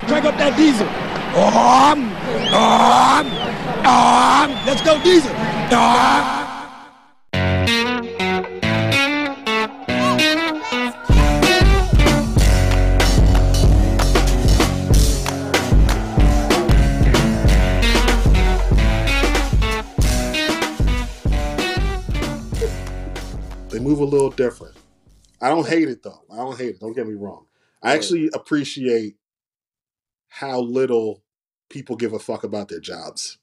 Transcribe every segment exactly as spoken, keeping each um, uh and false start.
Crank up that diesel. Um, um, um, let's go diesel. Um. They move a little different. I don't hate it though. I don't hate it. Don't get me wrong. I actually appreciate how little people give a fuck about their jobs.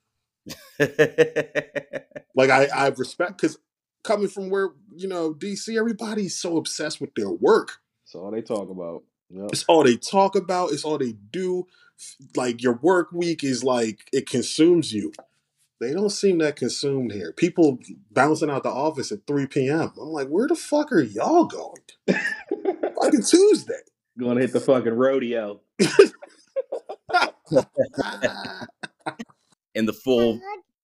Like I, I respect, because coming from where, you know, D C, everybody's so obsessed with their work. That's all they talk about. Yep. It's all they talk about. It's all they do. Like your work week is like, it consumes you. They don't seem that consumed here. People bouncing out the office at three p.m. I'm like, where the fuck are y'all going? Fucking Tuesday. Going to hit the fucking rodeo. In the full.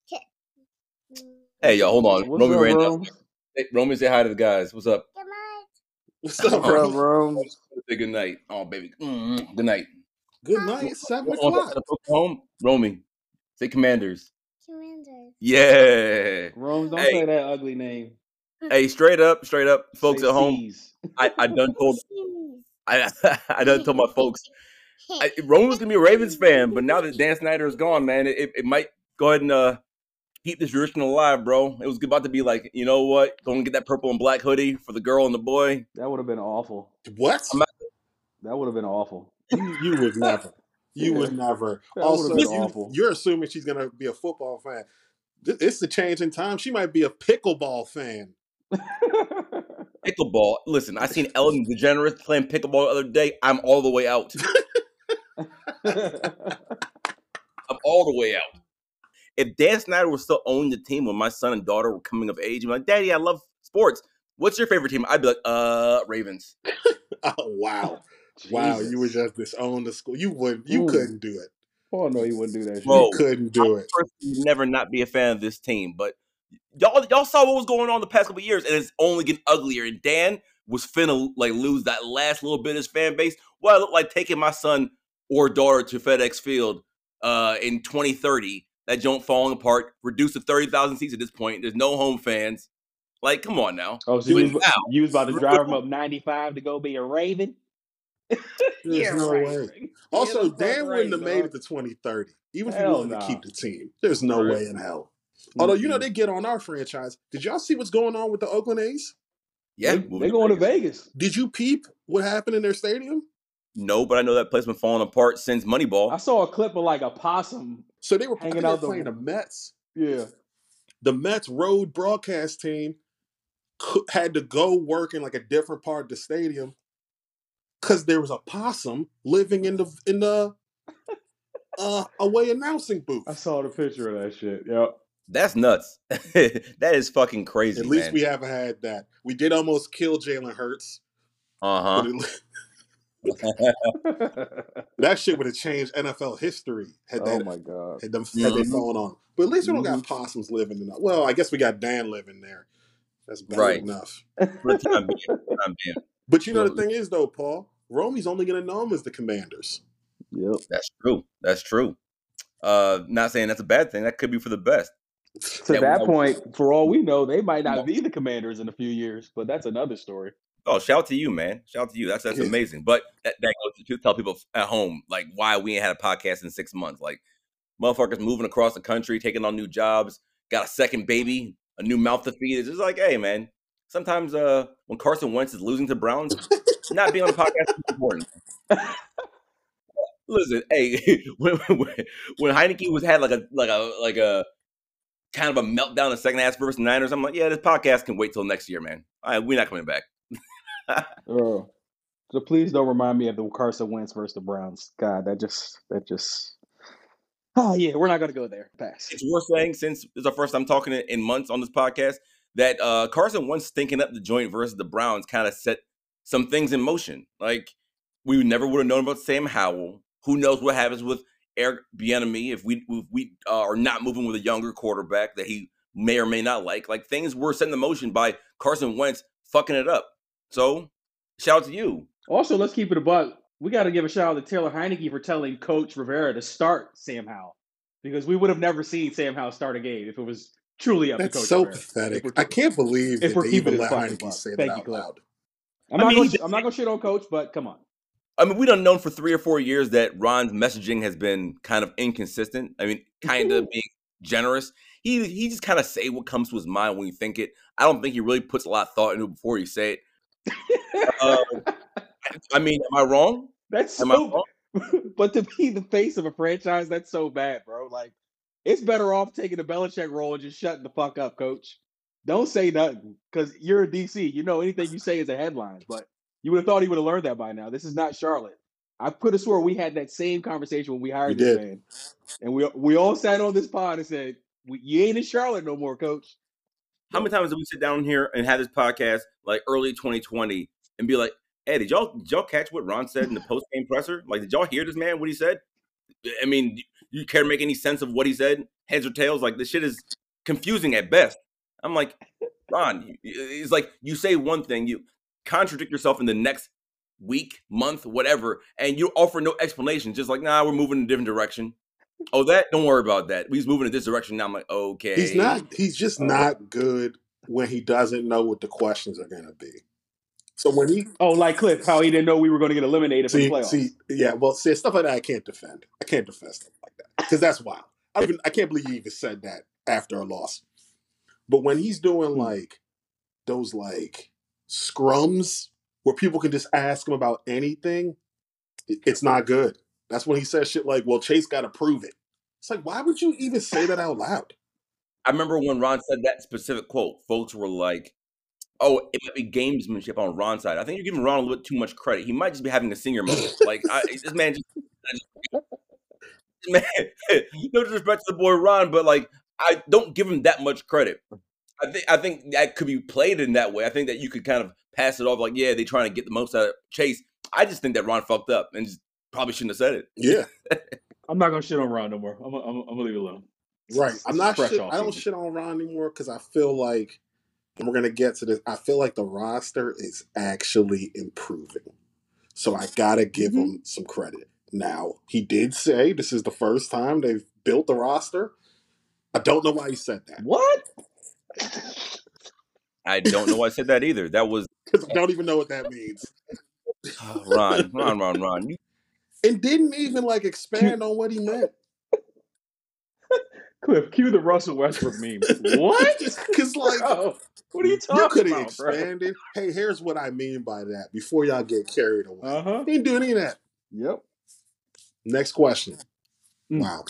Hey, yo, hold on. What's Romy up, ran Rome? Hey, Romy, say hi to the guys. What's up? What's up, What's bro? up, Rome? Say good night. Oh, baby. Mm-hmm. Good night. Good night. It's seven Want to o'clock. send the folks home? Romy, say Commanders. Commanders. Yeah. Rome, don't Hey. say that ugly name. Hey, straight up, straight up, folks Say at home. C's. I, I done told I I done told my folks. I, Roman's gonna be a Ravens fan, but now that Dan Snyder is gone, man, it, it might go ahead and uh, keep this tradition alive, bro. It was about to be like, you know what? Go and get that purple and black hoodie for the girl and the boy. That would have been awful. What? I'm not- That would have been awful. You, you would never. You Yeah. would never. That Also, would've been you, awful. you're assuming she's going to be a football fan. Th- It's the change in time. She might be a pickleball fan. Pickleball. Listen, I seen Ellen DeGeneres playing pickleball the other day. I'm all the way out. I'm all the way out. If Dan Snyder was still owning the team when my son and daughter were coming of age, I'm like, Daddy, I love sports. What's your favorite team? I'd be like, uh, Ravens. Oh, wow. Wow, Jesus. you would just disown the school. You wouldn't. You Ooh. couldn't do it. Oh, no, you wouldn't do that shit. Bro. You couldn't do it. I personally would never not be a fan of this team, but y'all y'all saw what was going on the past couple of years, and it's only getting uglier. And Dan was finna like lose that last little bit of his fan base. What I look like taking my son or daughter to FedEx Field uh, in twenty thirty. That joint falling apart, reduced to thirty thousand seats at this point. There's no home fans. Like, come on now. Oh, so Do you it was, now. you was about to drive him up ninety-five to go be a Raven? There's Yeah, no right. way. Also, Yeah, the Dan fuck wouldn't have right, made dog. it to twenty thirty, even if Hell he wanted nah. to keep the team. There's no Right. way in hell. Although, you know, Mhm. they get on our franchise. Did y'all see what's going on with the Oakland A's? Yeah, They, moving they going to Vegas. Vegas. Did you peep what happened in their stadium? No, but I know that place been falling apart since I Moneyball. saw a clip of like a possum. So they were, I Hanging think they were out the- playing the Mets. Yeah. The Mets road broadcast team cou- had to go work in like a different part of the stadium because there was a possum living in the in the uh, away announcing booth. I saw the picture of that shit. Yep. That's nuts. That is fucking crazy, At least man. we haven't had that. We did almost kill Jalen Hurts. Uh-huh. But it, that shit would have changed N F L history had Oh that my god. had them had they Mhm. fallen on. But at least we don't got Mhm. possums living in the, well, I guess we got Dan living there. That's better Right. enough. For the time being, for the time being. But you know the Absolutely. thing is though, Paul, Romy's only gonna know him as the Commanders. Yep. That's true. That's true. Uh, not saying that's a bad thing. That could be for the best. To Yeah, that we- point, for all we know, they might not be the Commanders in a few years, but that's another story. Oh, shout out to you, man. Shout out to you. That's that's Yeah. amazing. But that, that goes to tell people at home like why we ain't had a podcast in six months. Like motherfuckers moving across the country, taking on new jobs, got a second baby, a new mouth to feed. It's just like, hey, man. Sometimes uh, when Carson Wentz is losing to Browns, not being on the podcast is important. Listen, hey, when, when, when Heineke was had like a like a like a kind of a meltdown in the second half versus Niners, I'm like, yeah, this podcast can wait till next year, man. All right, we're not coming back. Oh. So please don't remind me of the Carson Wentz versus the Browns. God, that just that just Oh yeah, we're not gonna go there. Pass. It's worth saying, since it's our first time talking in, in months on this podcast, that uh, Carson Wentz stinking up the joint versus the Browns kind of set some things in motion. Like, we never would have known about Sam Howell. Who knows what happens with Eric Bieniemy if we if we uh, are not moving with a younger quarterback that he may or may not like. Like, things were set in motion by Carson Wentz fucking it up. So, shout out to you. Also, let's keep it a buck. we got to give a shout out to Taylor Heineke for telling Coach Rivera to start Sam Howell, because we would have never seen Sam Howell start a game if it was truly up That's to Coach so Rivera. pathetic. I can't believe if that we're they keeping even it let fucking Heineke buck. say that Thank you, out Cliff. loud. I'm I not mean, gonna, he- I'm not gonna shit on Coach, but come on. I mean, we done known for three or four years that Ron's messaging has been kind of inconsistent. I mean, kind of being generous. He he just kind of say what comes to his mind when you think it. I don't think he really puts a lot of thought into it before you say it. Uh, I mean, am I wrong? That's Am I so. wrong? But to be the face of a franchise, that's so bad, bro. Like, it's better off taking the Belichick role and just shutting the fuck up, Coach. Don't say nothing, because you're a D C. You know anything you say is a headline. But you would have thought he would have learned that by now. This is not Charlotte. I could have swore we had that same conversation when we hired We this did. man, and we we all sat on this pod and said, we, "You ain't in Charlotte no more, Coach." How many times did we sit down here and have this podcast like early twenty twenty and be like, "Hey, did y'all did y'all catch what Ron said in the post game presser? Like, did y'all hear this man? What he said? I mean, do you care to make any sense of what he said? Heads or tails? Like, this shit is confusing at best." I'm like, Ron, it's like you say one thing, you contradict yourself in the next week, month, whatever, and you offer no explanation. Just like, nah, we're moving in a different direction. Oh, that? Don't worry about that. He's moving in this direction now. I'm like, okay. He's not. He's just Oh. not good when he doesn't know what the questions are going to be. So when he Oh, like Cliff, how he didn't know we were going to get eliminated see, from the playoffs. see, yeah, well, see, stuff like that I can't defend. I can't defend stuff like that because that's wild. I don't even, I can't believe he even said that after a loss. But when he's doing Hmm. like those like scrums where people can just ask him about anything, it- it's not good. That's when he says shit like, "Well, Chase got to prove it." It's like, why would you even say that out loud? I remember when Ron said that specific quote, folks were like, "Oh, it might be gamesmanship on Ron's side." I think you're giving Ron a little bit too much credit. He might just be having a senior moment. Like, I, this man just, man, no disrespect to the boy Ron, but like, I don't give him that much credit. I think I think that could be played in that way. I think that you could kind of pass it off like, yeah, they're trying to get the most out of Chase. I just think that Ron fucked up and just probably shouldn't have said it. Yeah, I'm not going to shit on Ron no more. I'm, I'm, I'm going to leave it alone. right. It's I'm not. fresh Shit, off I don't season. shit on Ron anymore because I feel like, and we're gonna get to this. I feel like the roster is actually improving, so I gotta give Mhm. him some credit. Now he did say this is the first time they've built the roster. I don't know why he said that What? I don't know why I said that either. That was because I don't even know what that means, oh, Ron, Ron, Ron, Ron. You, and didn't even like expand on what he meant. Cliff, cue the Russell Westbrook meme. What? Because like Bro, what are you you talking could have about, bro? expanded. Hey, here's what I mean by that. Before y'all get carried away, Uh-huh. he didn't do any of that. Yep. Next question. Mm. Wow.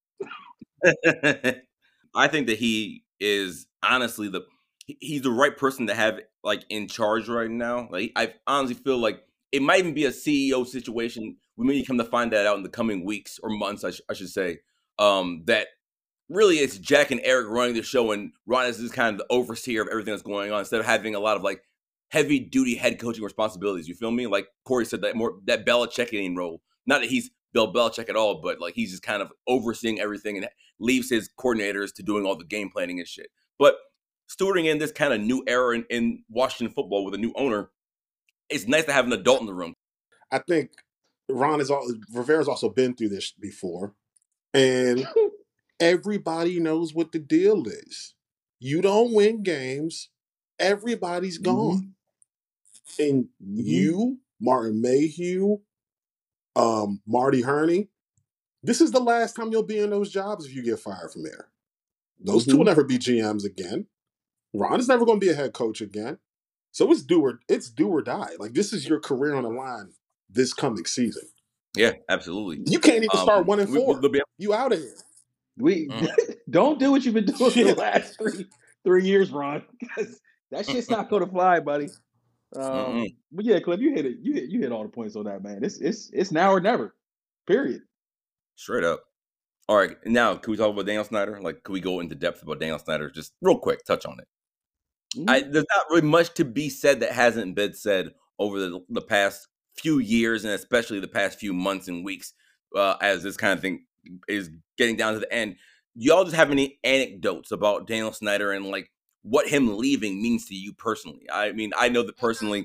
I think that he is honestly the he- he's the right person to have like in charge right now. Like I honestly feel like it might even be a C E O situation. We may come to find that out in the coming weeks or months, I, sh- I should say. Um, that really it's Jack and Eric running the show, and Ron is just kind of the overseer of everything that's going on instead of having a lot of like heavy duty head coaching responsibilities. You feel me? Like Corey said, that more that Belichickian role. Not that he's Bill Belichick at all, but like he's just kind of overseeing everything and leaves his coordinators to doing all the game planning and shit. But stewarding in this kind of new era in, in Washington football with a new owner, it's nice to have an adult in the room. I think Ron is all Rivera's also been through this before, and everybody knows what the deal is. You don't win games, everybody's gone. And Mhm. you, Martin Mayhew, um, Marty Herney, this is the last time you'll be in those jobs if you get fired from there. Those two will Mhm. never be G Ms again. Ron is never going to be a head coach again. So it's do or it's do or die. Like this is your career on the line this coming season. Yeah, absolutely. You can't even Um, start one and we- four. we'll be- You out of here. We Mhm. don't do what you've been doing for Shit. the last three three years, Ron. Because that shit's not going to fly, buddy. Um, Mm-mm. but yeah, Cliff, you hit it. You hit you hit all the points on that, man. It's it's it's now or never. Period. Straight up. All right, now can we talk about Daniel Snyder? Like, can we go into depth about Daniel Snyder? Just real quick, touch on it. Mhm. I, there's not really much to be said that hasn't been said over the, the past few years, and especially the past few months and weeks, uh, as this kind of thing is getting down to the end. Y'all just have any anecdotes about Daniel Snyder and like what him leaving means to you personally? I mean, I know that personally,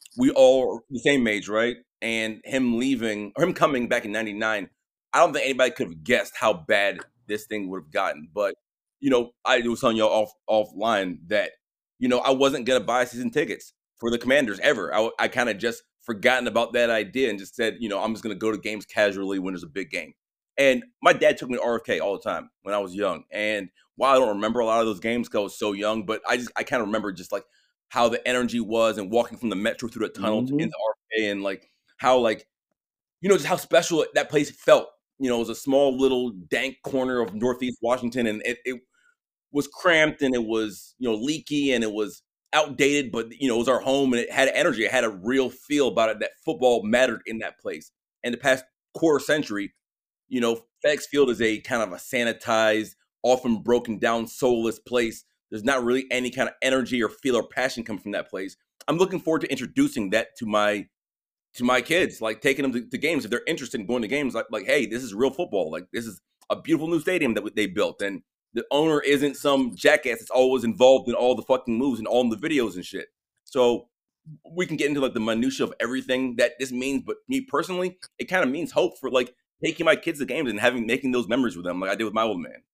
we all are the same age, right? And him leaving or him coming back in ninety-nine, I don't think anybody could have guessed how bad this thing would have gotten. But, you know, I was telling y'all off offline that, you know, I wasn't going to buy season tickets for the Commanders ever. I, I kind of just forgotten about that idea and just said, you know, I'm just going to go to games casually when there's a big game. And my dad took me to R F K all the time when I was young. And while I don't remember a lot of those games because I was so young, but I just I kind of remember just like how the energy was and walking from the metro through the tunnel Mm-hmm. into R F K and like how like, you know, just how special that place felt. You know, it was a small little dank corner of Northeast Washington, and it, it was cramped and it was, you know, leaky and it was outdated, but, you know, it was our home and it had energy. It had a real feel about it that football mattered in that place. And the past quarter century, you know, FedEx Field is a kind of a sanitized, often broken down, soulless place. There's not really any kind of energy or feel or passion coming from that place. I'm looking forward to introducing that to my to my kids, like taking them to, to games if they're interested in going to games. Like, like, hey, this is real football. Like, this is a beautiful new stadium that they built, and the owner isn't some jackass that's always involved in all the fucking moves and all the videos and shit. So we can get into like the minutia of everything that this means, but me personally, it kind of means hope for like taking my kids to games and having making those memories with them, like I did with my old man.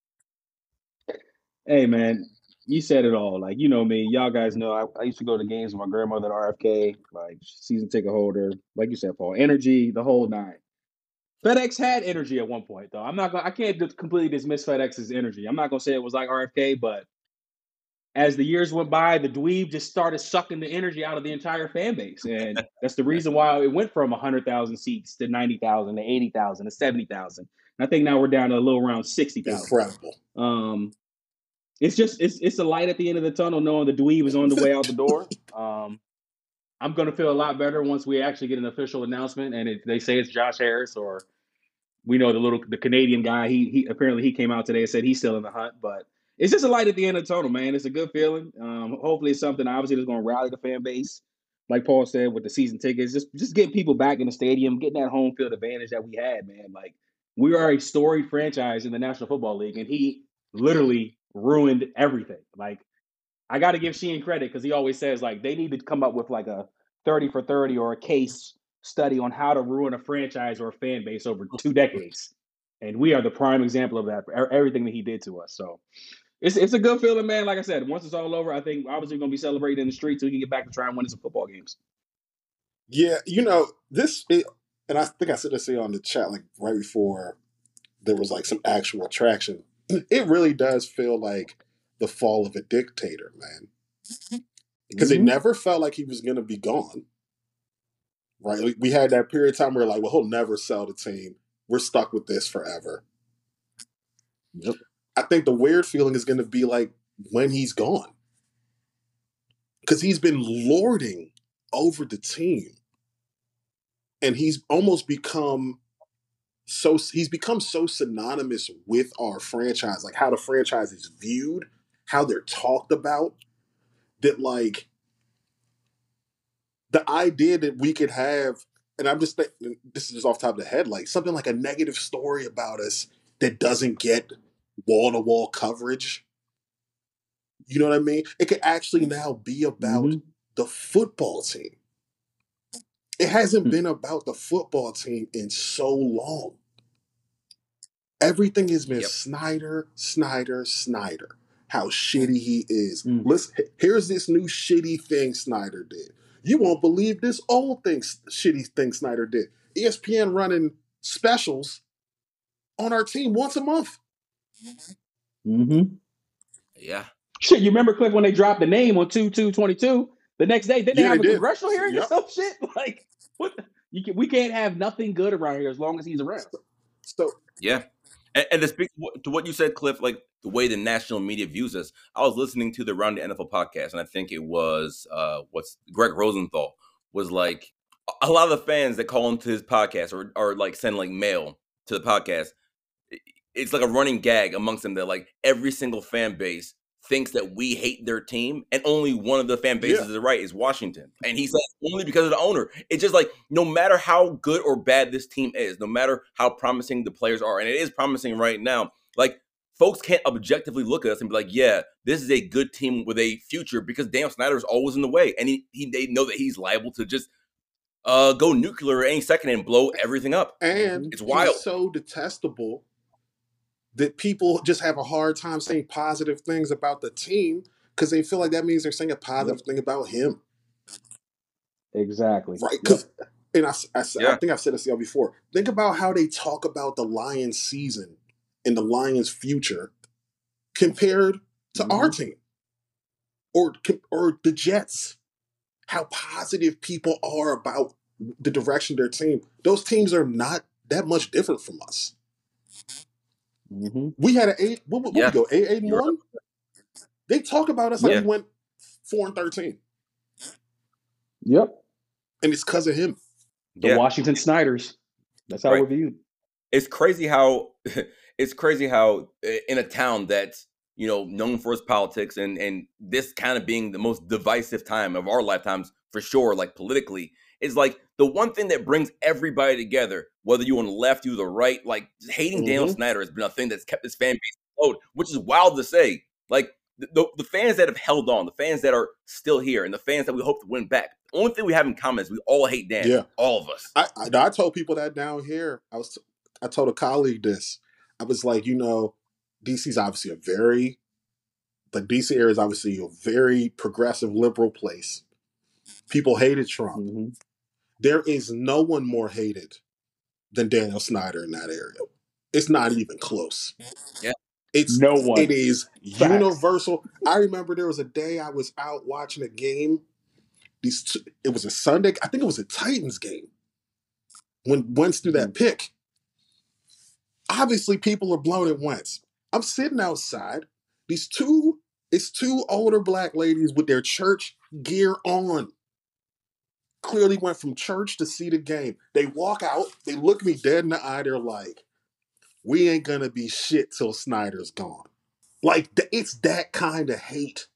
Hey, man, you said it all. Like, you know me, y'all guys know I, I used to go to games with my grandmother at R F K, like season ticket holder, like you said, Paul, energy, the whole nine. FedEx had energy at one point, though. I'm not gonna, I can't just completely dismiss FedEx's energy. I'm not gonna say it was like R F K, but as the years went by, the dweeb just started sucking the energy out of the entire fan base, and that's the reason why it went from one hundred thousand seats to ninety thousand to eighty thousand to seventy thousand. I think now we're down to a little around sixty thousand. Incredible. Um, it's just it's it's a light at the end of the tunnel, knowing the dweeb is on the way out the door. Um, I'm gonna feel a lot better once we actually get an official announcement, and it, they say it's Josh Harris, or we know the little the Canadian guy. He he apparently he came out today and said he's still in the hunt, but it's just a light at the end of the tunnel, man. It's a good feeling. Um, hopefully, it's something obviously that's gonna rally the fan base, like Paul said with the season tickets. Just just getting people back in the stadium, getting that home field advantage that we had, man. Like, we are a storied franchise in the National Football League, and he literally ruined everything. Like, I got to give Sheehan credit because he always says like they need to come up with like a thirty for thirty or a case study on how to ruin a franchise or a fan base over two decades. And we are the prime example of that for everything that he did to us. So it's it's a good feeling, man. Like I said, once it's all over, I think obviously we're going to be celebrating in the streets so we can get back to try and win some football games. Yeah, you know, this, it, and I think I said this on the chat like right before there was like some actual traction. It really does feel like the fall of a dictator, man. Because Mm-hmm. it never felt like he was going to be gone. Right? We had that period of time where like, well, he'll never sell the team. We're stuck with this forever. Yep. I think the weird feeling is going to be like when he's gone. Because he's been lording over the team. And he's almost become so, he's become so synonymous with our franchise, like how the franchise is viewed, how they're talked about, that like, the idea that we could have, and I'm just thinking, this is just off the top of the head, like something like a negative story about us that doesn't get wall-to-wall coverage. You know what I mean? It could actually now be about Mm-hmm. the football team. It hasn't Hmm. been about the football team in so long. Everything has been Yep. Snyder, Snyder, Snyder. How shitty he is. Mm. Listen, here's this new shitty thing Snyder did. You won't believe this old thing, shitty thing Snyder did. E S P N running specials on our team once a month. Mm-hmm. Yeah. Shit, you remember, Cliff, when they dropped the name on two two twenty-two? The next day, didn't Yeah, they have they a did. congressional hearing Yep. or some shit? Like, what? The, you can, we can't have nothing good around here as long as he's around. So Yeah. And, and to speak to what you said, Cliff, like the way the national media views us, I was listening to the Around the N F L podcast, and I think it was uh, what's Greg Rosenthal was like, a lot of the fans that call into his podcast or, or like send like mail to the podcast, it's like a running gag amongst them that like every single fan base thinks that we hate their team, and only one of the fan bases Yeah. is right is Washington. And he said only because of the owner. It's just like no matter how good or bad this team is, no matter how promising the players are, and it is promising right now, like folks can't objectively look at us and be like, yeah, this is a good team with a future because Daniel Snyder is always in the way. And he, he they know that he's liable to just uh, go nuclear any second and blow everything up. And it's wild. He's so detestable that people just have a hard time saying positive things about the team because they feel like that means they're saying a positive yep. thing about him. Exactly. Right? Because, yep. and I, I, yeah. I think I've said this to y'all before. Think about how they talk about the Lions season and the Lions future compared to mm-hmm. our team or or the Jets. How positive people are about the direction of their team. Those teams are not that much different from us. Mm-hmm. We had an eight. What, what yeah. we go? Eight, eight and You're one. Right. They talk about us like yeah. we went four and thirteen. Yep. And it's because of him. The yeah. Washington Snyders. That's how right. we're viewed. It's crazy how it's crazy how in a town that's, you know, known for its politics and and this kind of being the most divisive time of our lifetimes for sure, like politically, is like the one thing that brings everybody together, whether you're on the left, you the right, like hating mm-hmm. Daniel Snyder has been a thing that's kept this fan base afloat, which is wild to say. Like the, the, the fans that have held on, the fans that are still here, and the fans that we hope to win back. The only thing we have in common is we all hate Dan. Yeah. All of us. I, I, I told people that down here. I was I told a colleague this. I was like, you know, D C's obviously a very the D C area is obviously a very progressive liberal place. People hated Trump. Mm-hmm. There is no one more hated than Daniel Snyder in that area. It's not even close. Yeah. It's no one. It is Facts. universal. I remember there was a day I was out watching a game. These two, it was a Sunday. I think it was a Titans game. When Wentz threw that pick. Obviously, people are blown at Wentz. I'm sitting outside. These two, it's two older black ladies with their church gear on. Clearly went from church to see the game. They walk out. They look me dead in the eye. They're like, we ain't going to be shit till Snyder's gone. Like, it's that kind of hate.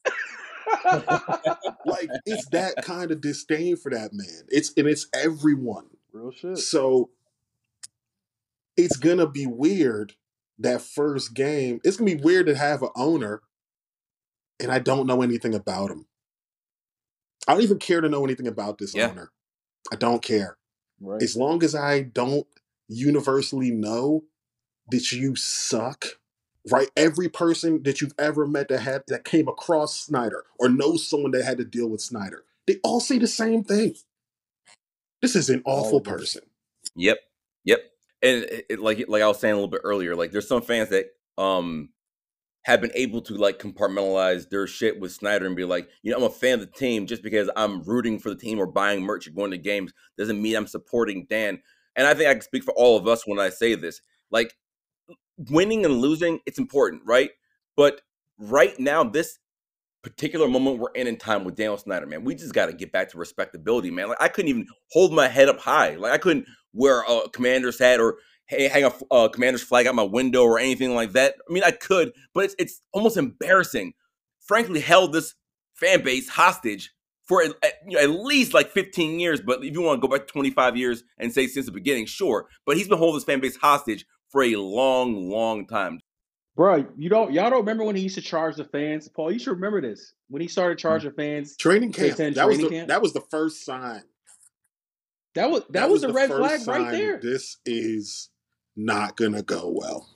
Like, it's that kind of disdain for that man. It's And it's everyone. Real shit. So, it's going to be weird that first game. It's going to be weird to have an owner, and I don't know anything about him. I don't even care to know anything about this yeah. owner. I don't care. Right. As long as I don't universally know that you suck, right? Every person that you've ever met that had that came across Snyder or knows someone that had to deal with Snyder, they all say the same thing. This is an awful person. Yep. Yep. And it, it, like like I was saying a little bit earlier, like there's some fans that um have been able to like compartmentalize their shit with Snyder and be like, you know, I'm a fan of the team just because I'm rooting for the team or buying merch or going to games doesn't mean I'm supporting Dan. And I think I can speak for all of us when I say this. Like winning and losing, it's important, right? But right now, this particular moment we're in in time with Daniel Snyder, man, we just got to get back to respectability, man. Like I couldn't even hold my head up high. Like I couldn't wear a commander's hat or hey, hang a uh, commander's flag out my window or anything like that. I mean, I could, but it's it's almost embarrassing. Frankly, held this fan base hostage for at, at, you know, at least like fifteen years. But if you want to go back twenty-five years and say since the beginning, sure. But he's been holding this fan base hostage for a long, long time. Bro, you don't y'all don't remember when he used to charge the fans? Paul, you should remember this. When he started charging fans. Training camp. That training was the, camp. that was the first sign. That was that, that was, was a red flag sign right there. This is not gonna go well.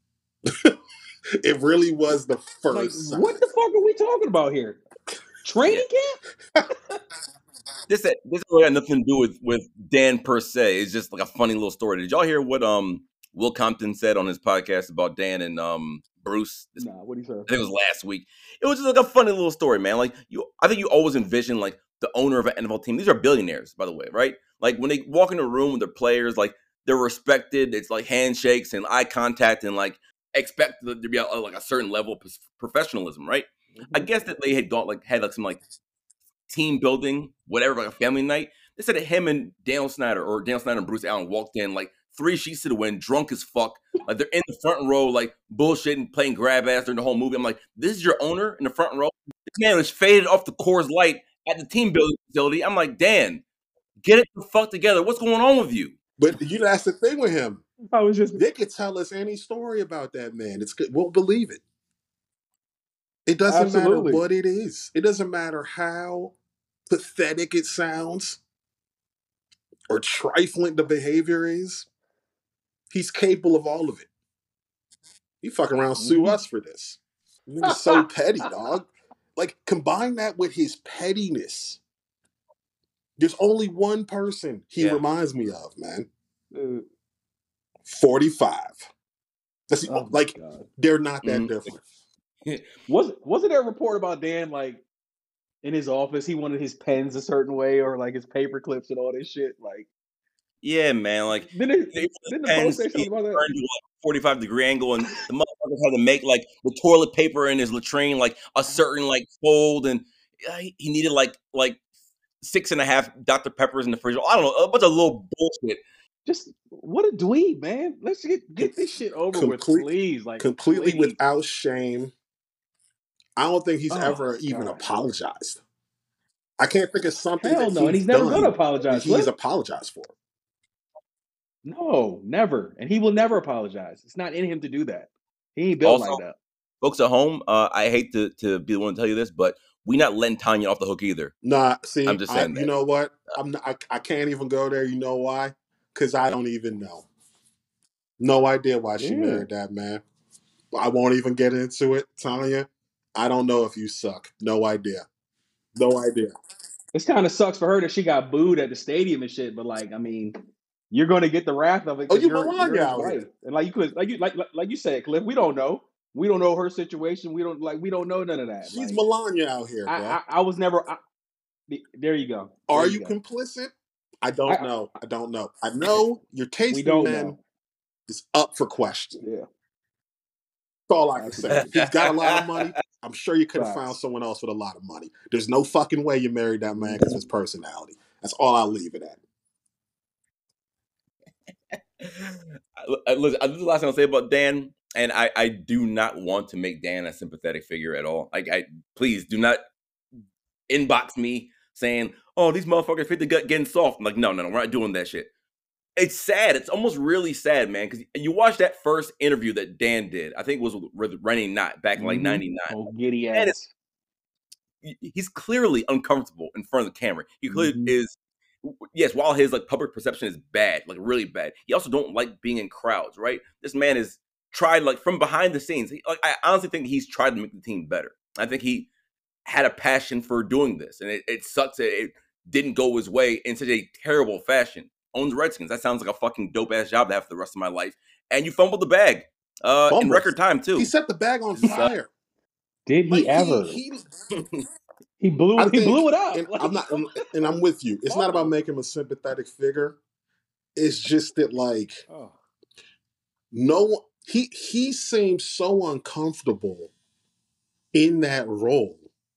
It really was the first like, sign. What the fuck are we talking about here? Training yeah. camp? This this really had nothing to do with, with Dan per se. It's just like a funny little story. Did y'all hear what um Will Compton said on his podcast about Dan and um Bruce? This, nah, what did he say? I think it was last week. It was just like a funny little story, man. Like you, I think you always envision like the owner of an N F L team. These are billionaires, by the way, right? Like when they walk in a room with their players, like they're respected. It's like handshakes and eye contact and like expect there to be a, like a certain level of professionalism, right? Mm-hmm. I guess that they had got like had like some like team building, whatever, like a family night. They said that him and Daniel Snyder or Daniel Snyder and Bruce Allen walked in like three sheets to the wind, drunk as fuck. Like they're in the front row, like bullshitting, playing grab ass during the whole movie. I'm like, this is your owner in the front row? This man was faded off the Coors Light at the team building facility. I'm like, Dan, get it the fuck together. What's going on with you? But you know, that's the thing with him. I was just They could tell us any story about that man. It's good. We'll believe it. It doesn't matter absolutely. what it is. It doesn't matter how pathetic it sounds or trifling the behavior is. He's capable of all of it. He fucking around sue Mhm. us for this. Nigga's so petty, dog. Like, combine that with his pettiness. There's only one person he Yeah. reminds me of, man. Uh, forty-five. That's the, oh my like God. they're not that Mhm. different. Was wasn't there a report about Dan like in his office he wanted his pens a certain way or like his paper clips and all this shit? Like, Yeah, man. Like didn't they it, put the didn't the post pens say to be something about that? turned to like forty-five degree angle, and the motherfuckers had to make like the toilet paper in his latrine like a certain like fold, and uh, he he needed like like six and a half Doctor Peppers in the fridge. I don't know, a bunch of little bullshit. Just what a dweeb, man. Let's get get this shit over with, Complete, please. Like, completely please. without shame. I don't think he's Oh, ever even God, apologized. I can't think of something hell that no, and he's he's never done gonna that apologize. he's Flip. apologized for. No, never, and he will never apologize. It's not in him to do that. He ain't built Also, like that. folks at home, uh, I hate to to be the one to tell you this, but we not letting Tanya off the hook either. Nah, see, I'm just I, saying you that. know what? I'm not, I, I can't even go there. You know why? Because I don't even know. No idea why she Yeah. married that man. I won't even get into it, Tanya. I don't know if you suck. No idea. No idea. This kind of sucks for her that she got booed at the stadium and shit. But like, I mean, you're going to get the wrath of it Oh, because you you're you're Melania his out wife. here. And like you could, like you like like- like you said, Cliff, we don't know. We don't know her situation. We don't like we don't know none of that. She's Like, Melania out here, I, bro. I I was never. I, there you go. There Are you you go. complicit? I don't I- know. I don't know. I know your taste We in don't men know. is up for question. Yeah. That's all I can say. Absolutely. He's got a lot of money. I'm sure you could have found Facts. someone else with a lot of money. There's no fucking way you married that man because of his personality. That's all I'll leave it at. I- Listen, this is the last thing I'll say about Dan, and I, I do not want to make Dan a sympathetic figure at all. Like, I please do not inbox me saying, "Oh, these motherfuckers fit the gut getting soft." I'm like, no, no, no, we're not doing that shit. It's sad. It's almost really sad, man, because you watch that first interview that Dan did. I think it was with Rennie Knott back in like Mhm. ninety-nine. Oh, giddy And ass. He's clearly uncomfortable in front of the camera. He clearly Mhm. is. Yes, while his like public perception is bad, like really bad, he also don't like being in crowds, right? This man has tried like from behind the scenes. He, like I honestly think he's tried to make the team better. I think he had a passion for doing this, and it, it sucks that it didn't go his way in such a terrible fashion. Owns Redskins. That sounds like a fucking dope ass job to have for the rest of my life. And you fumbled the bag uh, in Fumbled. record time too. He set the bag on So- fire. Did he Like ever? he, he He blew. I He think, blew it up. and Like, I'm not, and, and I'm with you. It's not about Fumbled. making him a sympathetic figure. It's just that, like, Oh. no one. He he seems so uncomfortable in that role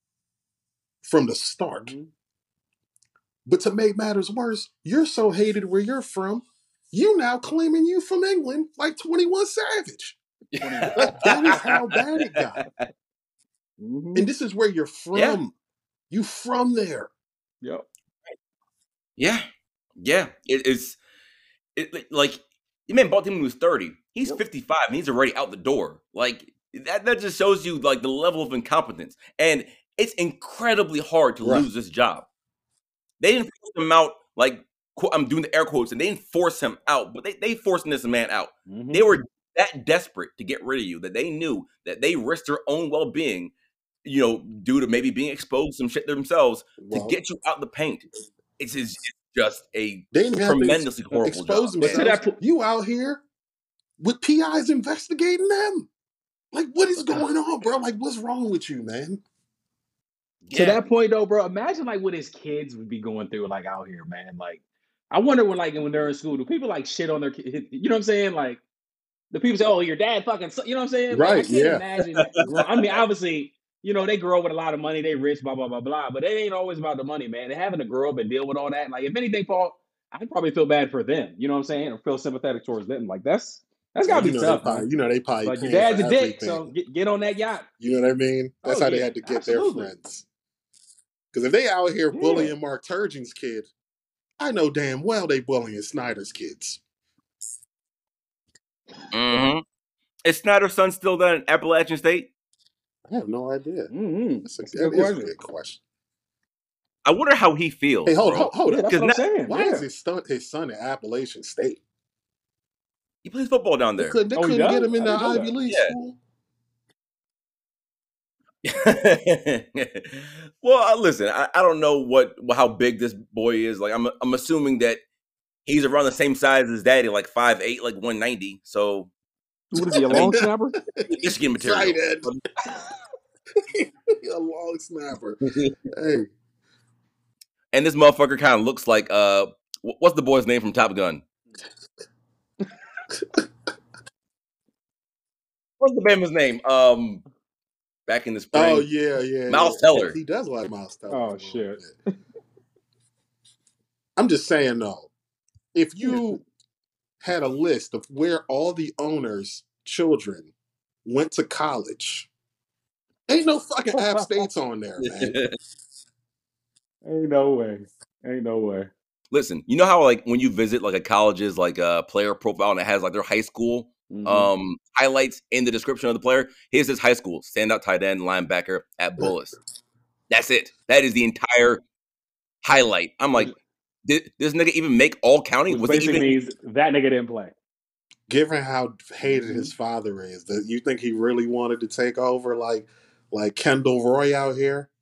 from the start. Mhm. But to make matters worse, you're so hated where you're from. You now claiming you from England like twenty-one Savage. Like, that is how bad it got. Mhm. And this is where you're from. Yeah. You from there. Yep. Yeah, yeah. It is it like the man bought him when he was thirty. He's Yep. fifty-five and he's already out the door. Like that that just shows you like the level of incompetence. And it's incredibly hard to Right. lose this job. They didn't force him out like qu- I'm doing the air quotes, and they didn't force him out, but they they forcing this man out. Mhm. They were that desperate to get rid of you that they knew that they risked their own well being, you know, due to maybe being exposed to some shit themselves Well, to get you out the paint. It's, it's just a they didn't have to tremendously ex- horrible expose job. But to themselves. that po- You out here with P Is investigating them. Like, what is going on, bro? Like, what's wrong with you, man? To Yeah. that point though, bro, imagine like what his kids would be going through like out here, man. Like, I wonder when like when they're in school, do people like shit on their kids? You know what I'm saying? Like, the people say, "Oh, your dad fucking," su-" you know what I'm saying? Like, I Right, can't yeah. imagine. Grow- I mean, obviously, you know, they grow up with a lot of money, they rich, blah blah blah blah. But it ain't always about the money, man. And having to grow up and deal with all that, like, if anything, Paul, I'd probably feel bad for them. You know what I'm saying? Or feel sympathetic towards them. Like, that's that's Well, gotta you be know, they tough, probably, man. you know, they probably Like, your paying dad's for a dick, so everything. get, get on that yacht. You know what I mean? That's Oh, how they yeah, had to get absolutely. their friends. Because if they out here Yeah. bullying Mark Turgeon's kid, I know damn well they bullying Snyder's kids. Is Snyder's son still down in Appalachian State? I have no idea. Mm-hmm. That's a, That's a that good is a question. good question. I wonder how he feels. Hey, hold, bro. hold, hold Yeah, up. that's what I'm now- saying. Why yeah. is his son, his son in Appalachian State? He plays football down They there. couldn't, they Oh, he couldn't get does? him in I the didn't know Ivy that. League Yeah. school. Well, uh, listen, I, I don't know what how big this boy is. Like, I'm I'm assuming that he's around the same size as daddy, like five eight, like one ninety. So What is he, a long snapper? Michigan material. Tight end. A long snapper. Hey, And this motherfucker kind of looks like uh, wh- what's the boy's name from Top Gun? What's the Bama's name? Um, back in the spring. oh yeah, yeah. Miles yeah. Teller. He does like Miles Teller. a Oh, little shit. bit. I'm just saying though, if you had a list of where all the owners' children went to college, ain't no fucking App States on there, man. Ain't no way. Ain't no way. Listen, you know how like when you visit like a college's like a uh, player profile and it has like their high school Mhm. um highlights in the description of the player. Here's his high school: standout tight end, linebacker at Bullis. That's it. That is the entire highlight. I'm like, did this nigga even make all county? Which Was it basically even? means that nigga didn't play. Given how hated Mhm. his father is, that you think he really wanted to take over like like Kendall Roy out here?